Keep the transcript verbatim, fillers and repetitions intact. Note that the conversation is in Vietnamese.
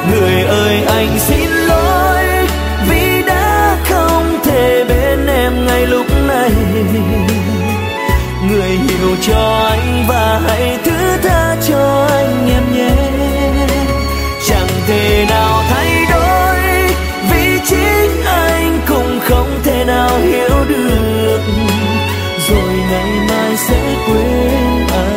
Người ơi anh xin lỗi vì đã không thể bên em ngay lúc này. Người hiểu cho anh và hãy thứ tha cho anh em nhé. Chẳng thể nào thay đổi vì chính anh cũng không thể nào hiểu được. Rồi ngày mai sẽ quên anh.